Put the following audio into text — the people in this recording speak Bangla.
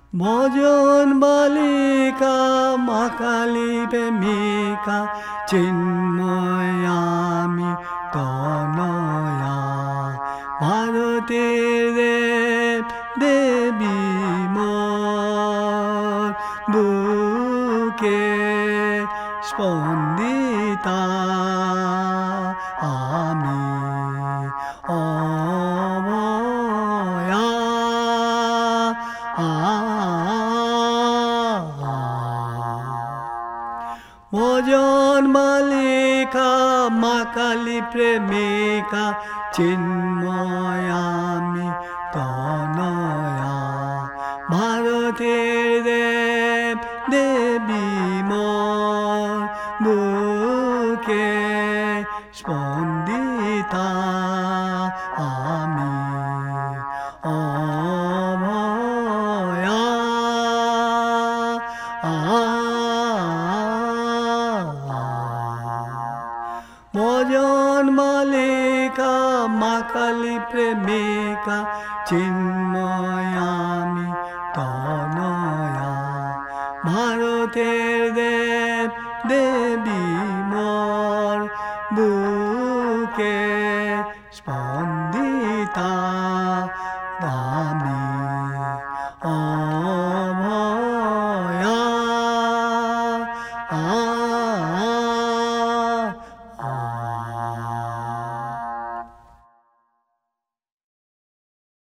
ভজন বালিকা মা কালী প্রেমিকা চিন্ময় আমি তনয়া ভারতের দেব দেবী মোর বুকে স্পন্দিতা আমি অভয়া ভজন মালিকা মা কালী প্রেমিকা চিন্ময় আমি তনয়া ভারতের দেব দেবী মোর বুকে স্পন্দিতা আমি অভয়া ভজন মালিকা মা কালী প্রেমিকা চিন্ময় আমি তনয়া ভারতের দেব দেবী মোর বুকে